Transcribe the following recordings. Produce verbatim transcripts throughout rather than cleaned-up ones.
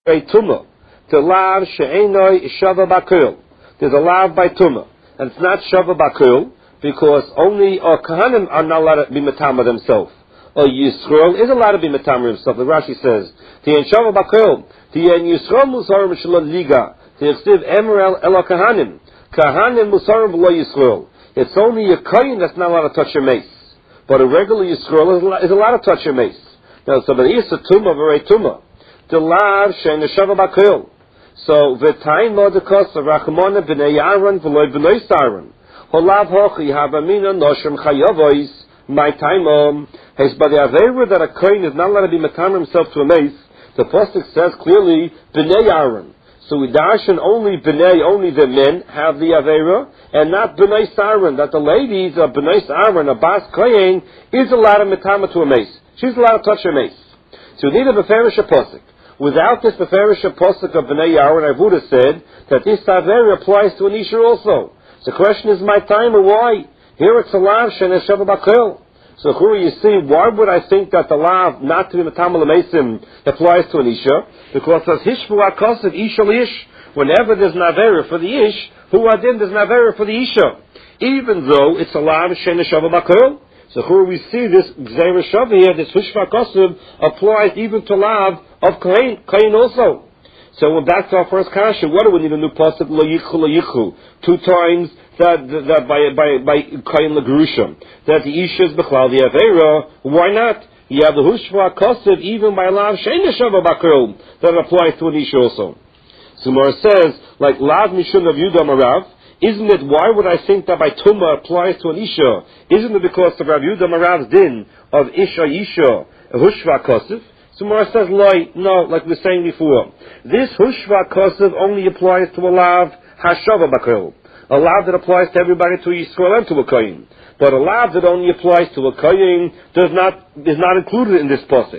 a tumah. The lav she'enoi shava bakul. There's a lav by tumah, and it's not shava bakul because only or kahanim are not allowed to be matama themselves. Or Yisrael is allowed to be matama himself. The Rashi says, "The shava bakul, the Yisrael musarim shalom liga, the yisiv emerel elo kahanim, kahanim musarim v'lo Yisrael." It's only a kohen that's not allowed to touch your mace, but a regular Yisrael is allowed to touch your mace. Now, so the isa tumah v'rei tumah. The lav shein shava bakul. So v'tayim the cost of rachmana b'nei Aaron v'loy b'nei Aaron. Holav hochi havamina noshem chayavois my time has by the avera that a kohen is not allowed to be matam himself to a mace. The pasuk says clearly b'nei Aaron. So we darshan only b'nei, only the men have the avera, and not b'nei Aaron. That the ladies of b'nei Aaron, a bas kohen, is allowed to matam to a mace. She's allowed to touch her mace. So we need a beferish pasuk. Without this beferish pasuk of b'nei Aaron, I would have said that this avera applies to an isha also. The question is my time or why? Here it's a lav she'en shava bakul. So here you see, why would I think that the lav not to be matamal mesim applies to an isha? Because as hishvu akasav isha lish, whenever there's an avera for the ish, who adin there's an avera for the isha, even though it's a lav she'en shava bakul. So here we see this gzeira shava here, this hishvu akasav applies even to lav of kohen, kohen also. So we're back to our first kasha. What do we need a new pasuk? Lo yichu, lo yichu. Two times that that by by by kain lagrusha that the isha is b'chlal the avera. Why not? You have the hushva kosev even by lav shein shava bakul that applies to an isha also. So Mara says like lav mishum of Yudam Arav. Isn't it? Why would I think that by tumah applies to an isha? Isn't it because of Rav Yudam Arav's din of isha isha hushva kosev? So Mara says, no, like we were saying before. This hushva kosev only applies to a lav hashava bakul. A lav that applies to everybody, to Yisrael and to a kohen. But a lav that only applies to a kohen does not, is not included in this pasuk.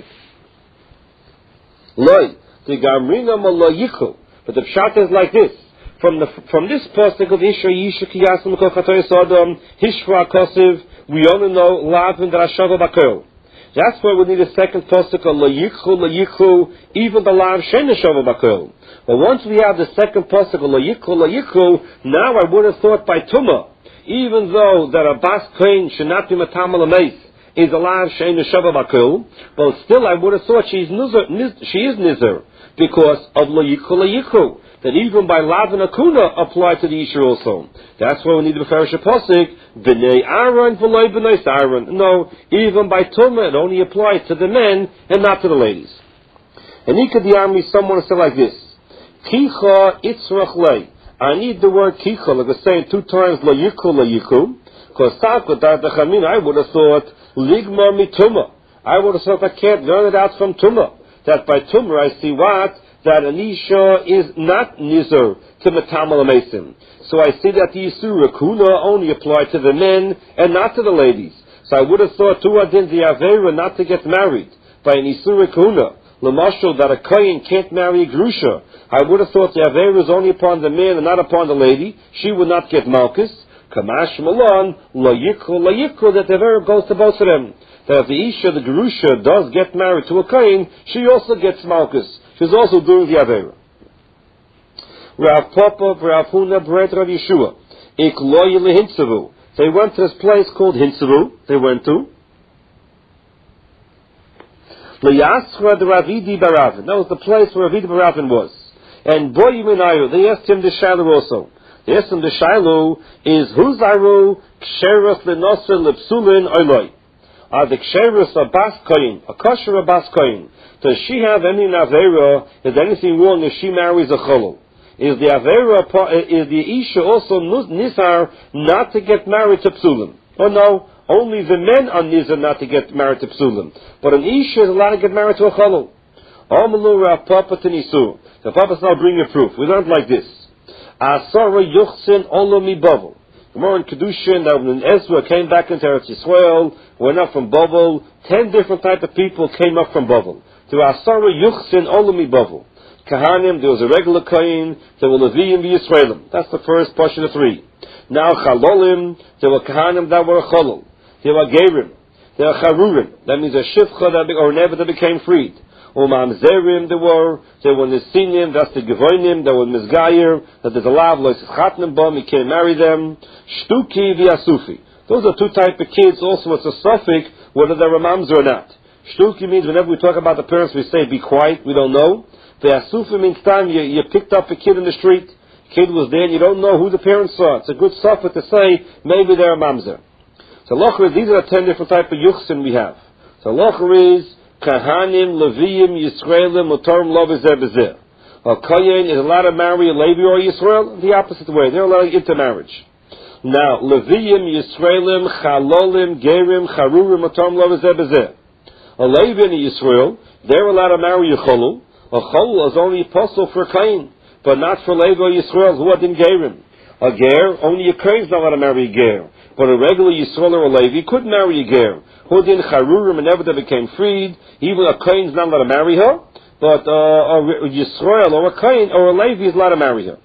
Loi, the gamrina malo yichu. But the pshat is like this. From the, from this pasuk of Isha Yisha Kiyasim Kochatoy Sodom, Hishva kosev, we only know lav and hashava bakul. That's why we need a second pasuk of la yichu, la yichu, even the lav shein shava bakul. But once we have the second pasuk of la yichu, la yichu, now I would have thought by tumah, even though that a bas kohen should not be matamal ameis, is a lav shein shava bakul, but still I would have thought she's nizer, niz, she is nizer because of la yichu, la yichu. That even by lav and akuna apply to the isha also. That's why we need the beferish pasuk b'nei Aaron v'loy b'nei Aaron. No, even by tumah it only applies to the men and not to the ladies. And ikadiyami, someone said like this: Kicha itzrach lei. I need the word kicha, like we're saying two times la yiku la yiku. Because I would have thought ligma mituma. I would have thought I can't learn it out from tumah. That by tumah I see what. That an isha is not nizer to matamal amesim. So I see that the Yisur Kuna only apply to the men and not to the ladies. So I would have thought tu adin the avera not to get married by an Yisur Kuna. Lamashal that a kohen can't marry a grusha. I would have thought the avera is only upon the man and not upon the lady. She would not get malchus. Kamash malon la yikru la yikru that the avera goes to both of them. That if the isha, the grusha, does get married to a kohen, she also gets malchus. She's also doing the avera. Rav Papa, Rav Huna, Bred Rav Yeshua. Ik loy lehintzavu. They went to this place called Hintzavu. They went to. Leyasra de Ravidi Baravin. That was the place where Ravidi Baravin was. And boy Minayu, they asked him the Shiloh also. They asked him the Shiloh is Huzaru Ksheras Lenosr Lepsulin Oiloi. Are the Ksheras a Bas Koyin, a kosher a Bas Koyin? Does she have any Navera? Is anything wrong if she marries a Cholol? Is the Avera, is the Isha also Nizar not to get married to Psulim? Oh no, only the men are Nizar not to get married to Psulim. But an Isha is allowed to get married to a Cholol. Amalu Rav Papa Tenisu. The Papa's now bringing a proof. We learned like this. Asara Yuchsin Olomi Bavel. More in Kedushin, that when Ezra came back into Eretz Yisrael, went up from Bavel, ten different type of people came up from Bavel. To Asara Yuchsin Olomi Bavel. Kahanim, there was a regular Kohen, there were Leviim v'Yisraelim. That's the first portion of three. Now Chalolim, there were Kahanim that were a Cholol. There were Gerim, there were Charurim. That means a Shivcha that be, or Never that became freed. or mamzerim there were, there were nesinim, that's the gevoinim, there were mizgayer, that there's a lav, lois chatnem bom, you can't marry them, shtuki v'asufi. Those are two types of kids, also it's a suffix, whether they're a mamzer or not. Shtuki means whenever we talk about the parents, we say be quiet, we don't know. V'asufi means time, you, you picked up a kid in the street, kid was there, and you don't know who the parents are. It's a good suffix to say, maybe they're a mamzer. So lochar is, these are the ten different types of yuchsin we have. So lochar is, Kahanim, Leviim, Yisraelim, Motorim, Lo B'zeh B'zeh. A Kohen is allowed to marry a Levi or Yisrael the opposite way. They're allowed intermarriage. Now, Leviim, Yisraelim, Chalolim, Gerim, Charurim, Motorim, Lo B'zeh B'zeh. A Levi and a Yisrael, they're allowed to marry a Cholul. A Cholul is only apostle for a Kohen, but not for Levi or Yisrael, who are in Gerim. A Ger, only a Kohen is not allowed to marry a Ger. But a regular Yisrael or a Levi could marry a Ger. Hudin Charurim, and never they became freed. Even a Kohen is not allowed to marry her, but uh, a Yisrael or a Kohen or a Levi is allowed to marry her.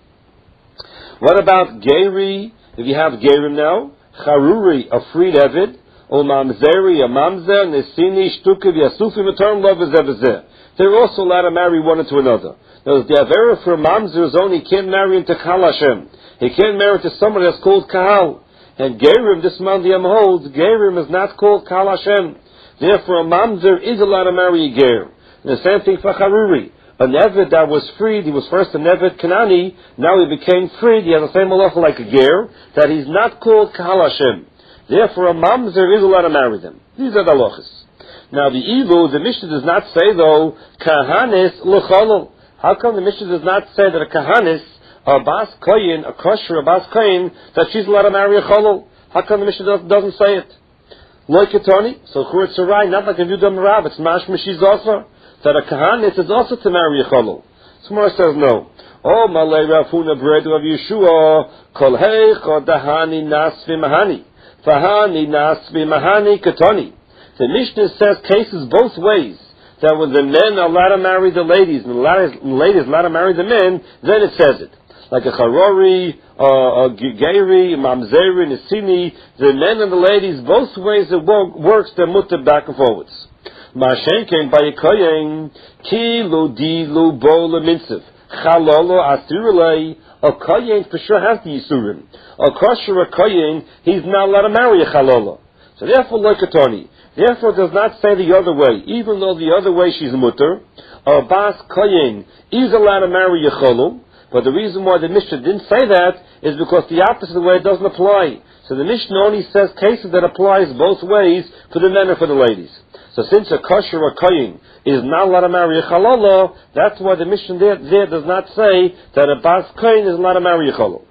What about Geri? If you have Gerim now, Charuri, a freed Evid, or Mamzeri, a Mamzer, Nesini, Shtukiv, Yasufi, Matarim, Lo B'zeh B'zeh. They're also allowed to marry one into another. Now, the Avera for Mamzer is only he can't marry into Kahal Hashem. He can't marry to someone that's called Kahal. And Gerim, this man the Yam holds, Gerim is not called Kahal Hashem. Therefore, a Mamzer is allowed to marry a Ger. And the same thing for Charuri. A Nevid that was freed, he was first a Nevid Kanani, now he became freed, he has the same halacha like a Ger, that he's not called Kahal Hashem. Therefore, a Mamzer is allowed to marry them. These are the halachas. Now, the Ilu, the Mishnah does not say, though, Kahanis L'cholol. How come the Mishnah does not say that a Kahanis, a Bas Koyin, a kosher, a Bas Koyin, that she's allowed to marry a Cholol? How come the Mishnah doesn't say it? Like Ketoni, so Churat Sarai, not like a Yudam Rab, it's Mashma, she's also, that a Kahanis is also to marry a Cholol. Somewhere says no. Oh, Malay Rafuna Bredu of Yeshua, Kol Heich, or Dahani Nasvi Mahani. Fahani Nasvi Mahani Ketoni. The Mishnah says cases both ways. That when the men are allowed to marry the ladies, and the ladies are allowed to marry the men, then it says it. Like a Charori, uh, a Geri, Mamzeri, Nesini, the men and the ladies, both ways it works, they're mutter back and forwards. Mashenken by a Koyen, Ki lo di lo bo le minsiv, Chalolo asirulei, a Koyen for sure has the Yisurim. A kosher a Koyen, he's not allowed to marry a Chalolo. So therefore, like a Tony, therefore it does not say the other way, even though the other way she's mutter, a Bas Koyen is allowed to marry a Chalol. But the reason why the Mishnah didn't say that is because the opposite way doesn't apply. So the Mishnah only says cases that applies both ways for the men and for the ladies. So since a kosher or koyin is not allowed to marry a chalala, that's why the Mishnah there, there does not say that a bas koyin is allowed to marry a chalala.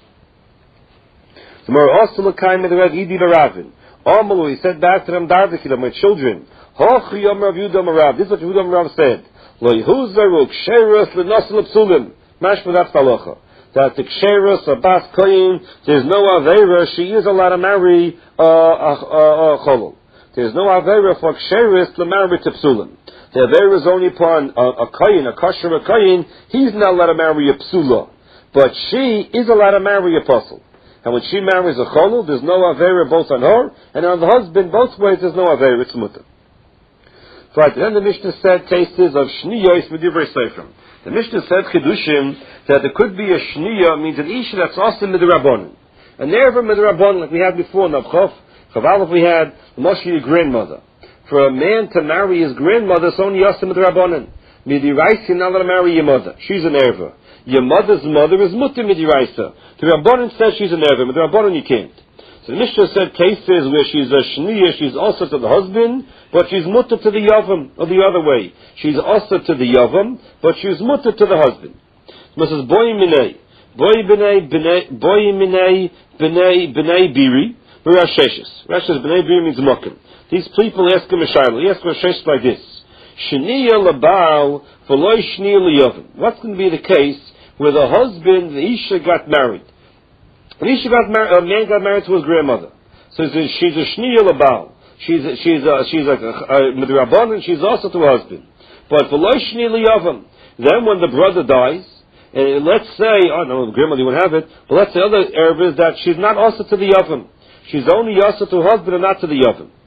The more also l'kaim the Rav Yidi Baravin. Amalu, he said back to them, Dardikila, my children, Hochi Yom Rav Yudam Rav. This is what Yudam Rav said. Lo Yehuzaru ksheras l'nasil psulim. Mashma, that's halacha. That the ksheras, a bas koyin, there's no avera, she is allowed to marry a, a, a, a cholol. There's no avera for ksheras to marry to psulim. The avera is only upon a, a koyin, a kosher a koyin, he's not allowed to marry a psula. But she is allowed to marry a apostle. And when she marries a cholol, there's no avera both on her, and on the husband, both ways there's no avera, it's mutter. Right, then the Mishnah said cases of shniyos with divrei seifrim. The Mishnah said Kedushim that there could be a Shniya, means an Isha that's also Midrabanan. And never Midrabanan, like we had before in Avchof, Chaval, we had Moshe, your grandmother. For a man to marry his grandmother, it's only also Midrabanan. Midiraisa, you're not allowed to marry your mother. She's an Erva. Your mother's mother is Mutter Midiraisa. The Rabbanan says she's an Erva, Midrabanan you can't. So the Mishnah said cases where she's a Shniya, she's also to the husband, but she's mutter to the Yavam, or the other way. She's also to the Yavam, but she's mutter to the husband. So it says, Boy Minei, Boy B'nei, Boy Minei, B'nei, B'nei Biri, Rasheshes. Rasheshes, B'nei Biri means Mokim. These people ask him a shayla. He asks Rasheshes like this. Shniya L'Baal, V'loi Shniya L'Yavam. What's going to be the case where the husband, the Isha, got married? An Isha got married, a man got married to his grandmother. So she's a Shniya L'Baal. She's a, she's a, she's like a, a Midrabanan, and she's also to her husband. But V'loi Shniya L'Yavam. Then when the brother dies, and let's say, oh no, the grandmother won't have it, but let's say other Arab is that she's not also to the Yavam. She's only also to her husband and not to the Yavam.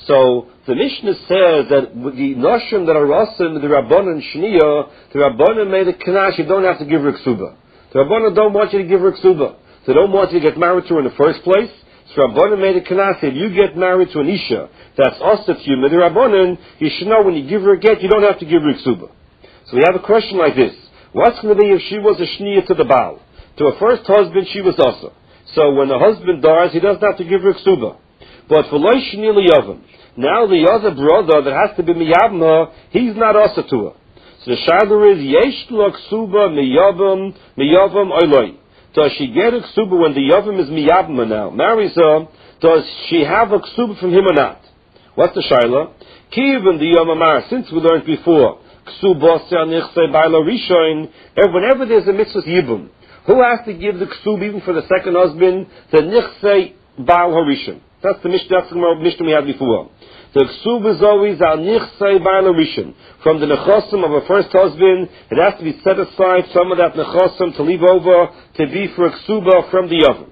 So the Mishnah says that the noshim that are asim, the Rabbanan Shniya, the Rabbanan made a knash, you don't have to give her ksuba. The Rabbanan don't want you to give her ksuba. They don't want you to get married to her in the first place. So Rabbanan made a knash, if you get married to an Isha, that's also to you, the Rabbanan, you should know when you give her a get, you don't have to give her ksuba. So we have a question like this. What's going to be if she was a Shniya to the Baal? To her first husband, she was also. So when the husband dies, he doesn't have to give her ksuba. But for loy shni liyavam, now the other brother that has to be miyavim, he's not also to her. So the shadow is yesh lo ksuba miyavam miyavam oiloi. Does she get a ksuba when the yavam is miyavim now? Marries her. Does she have a ksuba from him or not? What's the shaila? Kiven the yomamar. Since we learned before, ksuba se'anichse ba'lo rishoin. Whenever there's a mitzvah yibum, who has to give the ksub even for the second husband? The nichse ba'al harishon. That's the Mishnah, that's the Mishnah we had before. The ksub is always al nichse ba'al harishon. From the nechosim of a first husband, it has to be set aside some of that nechosim to leave over to be for a ksuba from the oven.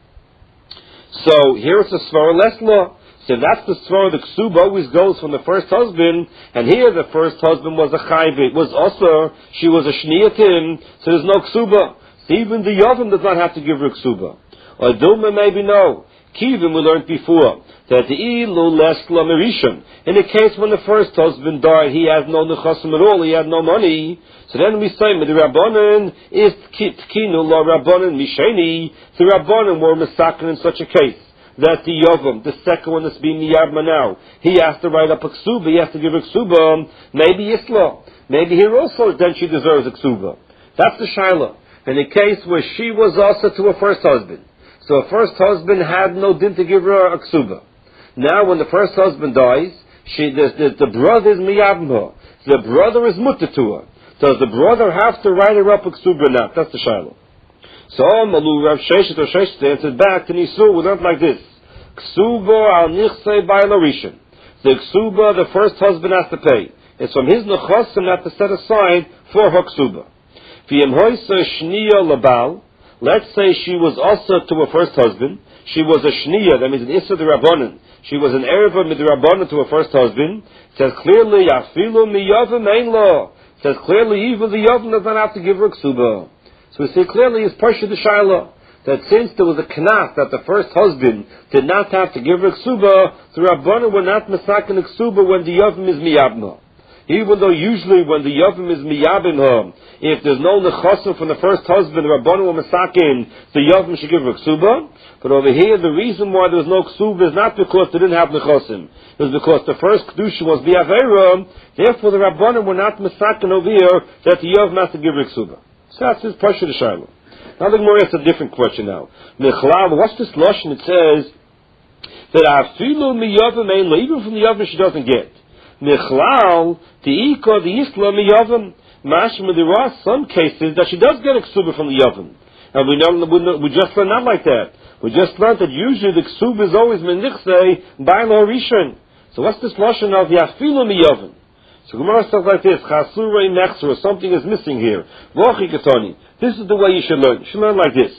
So here's the svara less law. So that's the svara. The ksub always goes from the first husband, and here the first husband was a chayvit, was also she was a shniya to him, so there's no ksuba. Even the Yovam does not have to give her ksuba. Or Duma maybe no. Kivim we learned before that the ilu les lamerishon. In the case when the first husband died, he had no nechasim at all. He had no money. So then we say the Rabbanan is tkinu la Rabbanan misheni. The Rabbanan were misakin in such a case that the Yovam, the second one that's being miyavma now, he has to write up a ksuba. He has to give a ksuba. Maybe Isla. Maybe here also then she deserves a ksuba. That's the shaila. In a case where she was also to her first husband. So her first husband had no din to give her a ksuba. Now when the first husband dies, she, the, the, the brother is miyavim. The brother is mutter to her. Does the brother have to write her up a ksuba or not? That's the shiloh. So Malu Rav Sheshet or Sheshet answered back to Nisu, we learned like this. Ksuba al nichse ba'al harishon. The ksuba the first husband has to pay. It's from his nechosim not to set aside for her ksuba. Let's say she was also to her first husband. She was a shniya, that means an issa de rabbanan. She was an erva midrabanan to her first husband. It says clearly, afilu miyavim ein lo. It says clearly, even the yavim does not have to give her ksuba. So we see clearly it's parsha de shaila that since there was a knas that the first husband did not have to give her ksuba, the rabbanan were not masakin ksuba when the yavim is miyavna. Even though usually when the Yavim is miyabim her, if there's no nechasim from the first husband, the Rabbanu or Masakin, the Yavim should give her ksuba. But over here, the reason why there was no ksuba is not because they didn't have nechasim. It was because the first kedusha was bi'avera. Therefore, the Rabbanu were not Masakin over here that the Yavim has to give her ksuba. So that's his pressure to Shiloh. Now the Gemara asks a different question now. Mechlav, what's this lashon? It says that afilu miyavim ein lo, even from the Yavim she doesn't get. Mechlal, the iko, the isla, miyavim. Mashma, there are some cases that she does get a ksuba from the yavim. And we know, we, know, we just learned not like that. We just learned that usually the ksuba is always menichse, ba'al harishon. So what's this lashon of yafilu miyavim? So Gemara says like this, chasurei nechsura, something is missing here. Vochi katoni. This is the way you should learn. You should learn like this.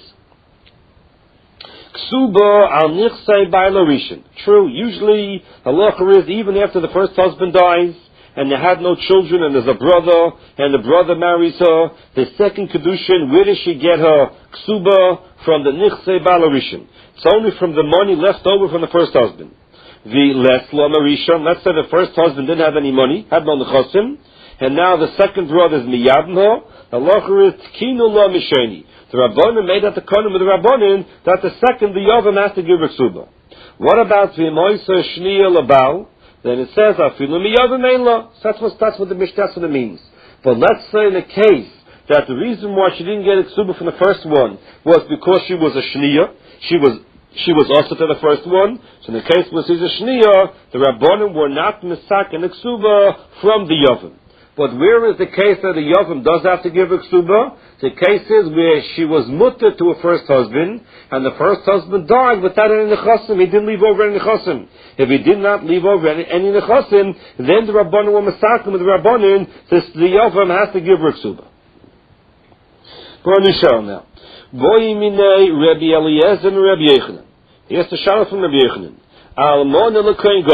Ksuba al nichse ba'al harishon. True, usually halacha is even after the first husband dies, and they had no children, and there's a brother, and the brother marries her, the second kedushin, where does she get her ksuba? From the nichse ba'al harishon. It's only from the money left over from the first husband. The less lama rishon, let's say the first husband didn't have any money, had no nechasim, and now the second brother is miyavim her, halacha is tkinu la misheni. The Rabbanim made that the konim of the Rabbanim that the second the Yavim has to give her ksuba. What about the Moisa Shniya Labal? Then it says afilu miyavim ein lo. That's what that's what the Mishnah means. But let's say in the case that the reason why she didn't get a ksuba from the first one was because she was a Shniya, she was she was also to the first one. So in the case where she's a Shniya, the Rabbanim were not misak and ksuba from the Yavim. But where is the case that the Yavim does have to give her ksuba? The case is where she was mutter to her first husband, and the first husband died without any nechasim. He didn't leave over any nechasim. If he did not leave over any, any nechasim, then the Rabbanim were masakim with the Rabbanim, the, the Yavim has to give her ksuba. For a new shal now. Boy minei Rabbi Eliezer and Rabbi Yechanan. Here's the shal from Rabbi Yechanan. Almona l'kohen gadol.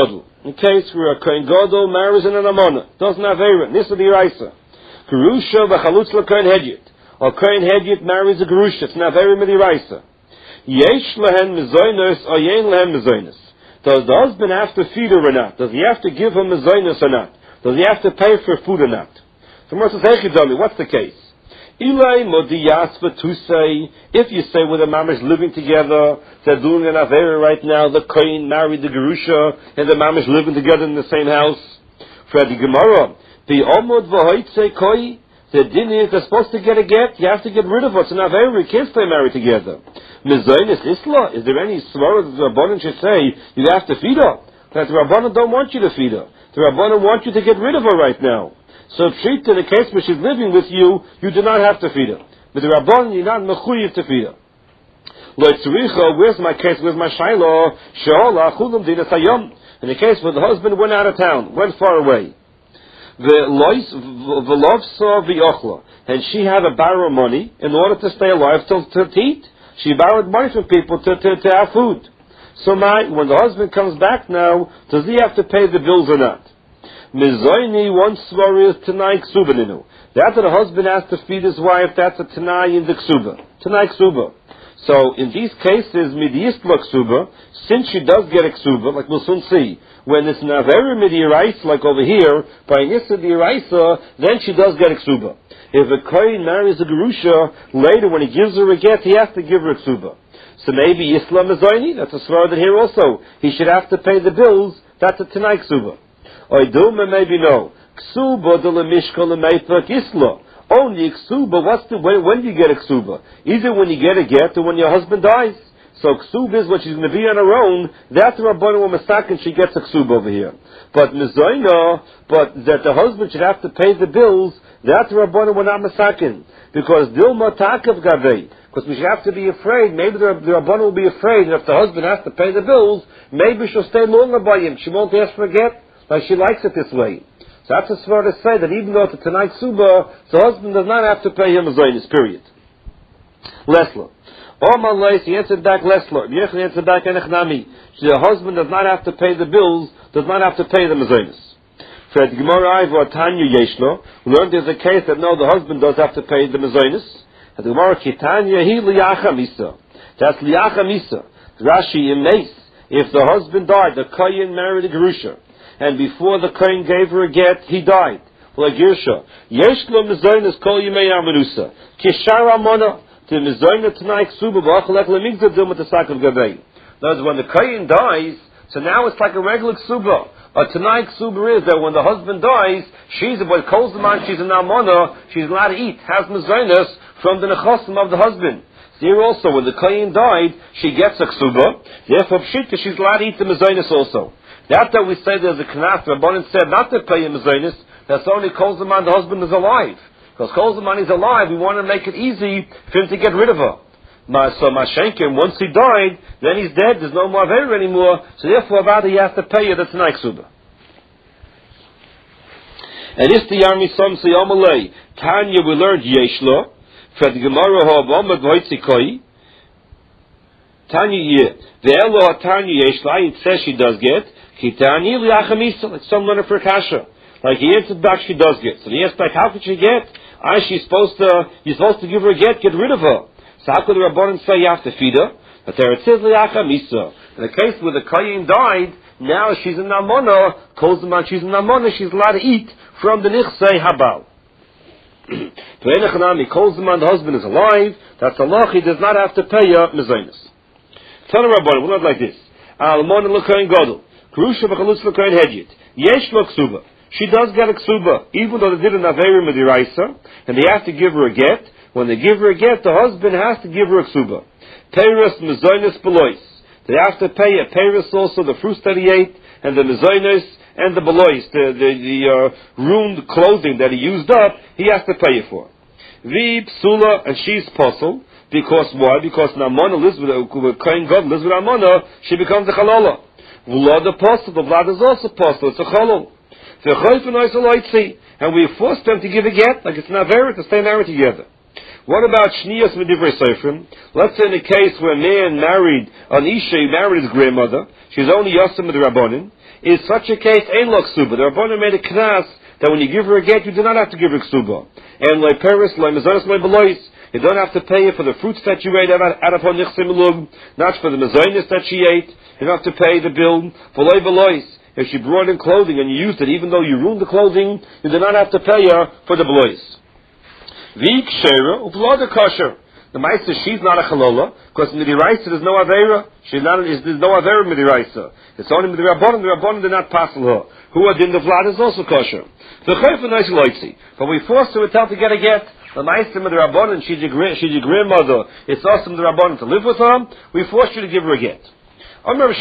In case where a Kohen Gadol marries an Amona, doesn't have Eira, Nisa D'Iraisa. Gerusha v'chalutz l'Kohen Hedyot. Or Kohen Hedyot marries a Gerusha, it's not Eira D'Iraisa. Yesh lehen mezoinos or yen lehen mezoinos. Does the husband have to feed her or not? Does he have to give her mezoinos or not? Does he have to pay for food or not? So Mersa Zeichidami, what's the case? Ilay modiyas v'tusay. If you say with the mamish living together, they're doing an avera right now, the Kohen married the Gerusha, and the mamish living together in the same house. For the Gemara, the omod v'hoitze koi, the din is they're supposed to get a get, you have to get rid of us, an avera, you can't stay married together. Mizoinis isla, is there any svara that the Rabbanan should say, you have to feed her? That the Rabbanan don't want you to feed her. The Rabbanan want you to get rid of her right now. So treat in the case where she's living with you, you do not have to feed her. But the Rabbanan, you're not mechuyev to feed her. Where's my case? Where's my shayla? She'ola chulam dinas hayom. In the case where the husband went out of town, went far away. V'lovsa v'yochla. And she had to borrow money in order to stay alive till to eat. She borrowed money from people to, to, to have food. So my, when the husband comes back now, does he have to pay the bills or not? Mizoini, one svar is Tanai Ksubaninu. That the husband has to feed his wife, that's a Tanai in the Ksuba. Tanai Ksuba. So in these cases, Midiyistla Ksuba, since she does get a Ksuba, like we'll soon see, when it's Navera Midiyiraisa, like over here, by Nissa Diyiraisa, then she does get a Ksuba. If a Kohen marries a Gerusha, later when he gives her a get, he has to give her a Ksuba. So maybe Yisla Mizoini, that's a svar that here also. He should have to pay the bills, that's a Tanai Ksuba. Oiduma, maybe no. Ksuba de la mishka le meipach isla. Only ksuba, what's the, when, when do you get a ksuba? Either when you get a get or when your husband dies. So ksuba is when she's going to be on her own. That's the Rabbanu or Masakin, she gets a ksuba over here. But mizoina, but that the husband should have to pay the bills, that's the Rabbanu or not Masakin. Because dilma takav gavei. Because we should have to be afraid, maybe the, the Rabbanu will be afraid that if the husband has to pay the bills, maybe she'll stay longer by him. She won't ask for a get. Like she likes it this way. So that's a svar to say that even though it's a Tanai Ksuba, the husband does not have to pay him a Zaynis, period. Lesler. Oman Leis, he answered back Lesler. Yechon answered back Enechnami. The husband does not have to pay the bills, does not have to pay them a Zaynis. For the Gemara Ivo Tanya Yeshlo, we learned there's a case that no, the husband does have to pay them a Zaynis. And the Gemara Kitanya, he liyacha misa. That's liyacha misa. Rashi in Mace. If the husband died, the Kohen married a Gerusha, and before the Kohen gave her a get, he died. Like Girsha. Yesh lo mizoynes kol yimei amanusa. Kishar amona. To mizoyne tanai ksuba b'achalek lemigzah dil mit the gavei. In other words, when the Kohen dies, so now it's like a regular ksuba. A tanai ksuba is that when the husband dies, she's, when calls the man, she's an amona, she's allowed to eat, has mizoynes from the nechosim of the husband. Here also, when the Kohen died, she gets a ksuba. Therefore, pshita, she's allowed to eat the mizoynes also. That that we say there's a knas, Rabbanan said not to pay him a zaynis, that's only calls the man the husband is alive. Because calls the man he's alive, we want to make it easy for him to get rid of her. So Mashenkin, once he died, then he's dead, there's no more Avera anymore, so therefore about he has to pay her the Tanai Ksuba. And this the army some say Amalei. Tanya we learned Yeshlo, for the Gemara Ha'avamad V'hoitzikoi. Tanya Yeh. The Elo Tanya Yeshlo, it says she does get. Kitani liachamisa, like some learner for kasha. Like he answered back, she does get. So he asked back, how could she get? I, she's supposed to, you're supposed to give her a get, get rid of her. So how could the Rabbanan say you have to feed her? But there it says liachamisa. In the case where the Kohen died, now she's in Namona, calls the man, she's in Namona, she's allowed to eat from the nichsei habal. To Enechanami, calls the man, the husband is alive, that's Allah, he does not have to pay her mezainis. Tell the Rabbanan, we're not like this. Al-Mon l'Kohen Gadol. Gerusha v'chalutz l'Kohen Hedyot. Yesh lo ksuba. She does get a ksuba, even though they did an avera midiraisa, and they have to give her a get. When they give her a get, the husband has to give her a ksuba. Peiros mezoinis belois. They have to pay a peiros also, the fruits that he ate, and the mezoinis, and the belois, the, the, the uh, ruined clothing that he used up, he has to pay it for. Vi psula, and she's puzzled, because why? Because Namona lives with a Kohen God lives with Amona, she becomes a chalala. Vlad apostle, the Vlad is also apostle, it's a chalal. And we force them to give a get, like it's not very to stay married together. What about Shniyas Medivrei Seifrim? Let's say in a case where a man married, an Isha married his grandmother, she's only Yassim with the Rabbanin, is such a case, ein lo ksuba. The Rabbanan made a knas that when you give her a get, you do not have to give her ksuba. And loy peris, loy mezonos, loy belois. You don't have to pay her for the fruits that you ate out of her nichsim lug, not for the mezonos that she ate. You don't have to pay the bill for loy belois. If she brought in clothing and you used it, even though you ruined the clothing, you do not have to pay her for the belois. V'ik shera uvloda kosher. The Maisa, she's not a chalola, because in the Diraisa there's no Avera. She's not, there's no Avera in the Diraisa. It's only in the Rabbanon. The Rabbanon did not pass her. Who are din the Vlad is also kosher. The Chayfa nice loitzi. But we forced her to get a get. The Maisa with the Rabbanon, she's your grandmother. It's awesome the Rabbanon to live with her. We forced you to give her a get. What's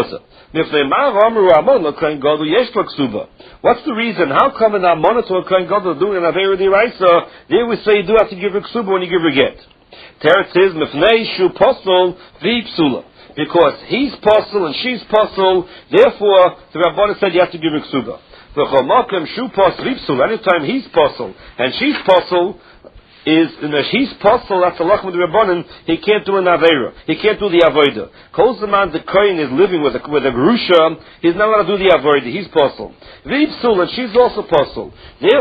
the reason? How come in Amona to a Kohen Gadol doing an Avera Diraisa? There we say you do have to give her ksuba when you give her a get. Teretz is mifnei shu posel v'ipsula, because he's posel and she's posel. Therefore, the Rabbanan said you have to give her ksuba. V'chol makom shu posel v'ipsula. Anytime he's posel and she's posel, is in the he's posel. That's the lachem of the Rabbanan. He can't do an avera. He can't do the avodah. Kol zaman the kohen is living with a with a grusha. He's not allowed to do the avodah. He's posel. V'ipsula, and she's also posel. Therefore,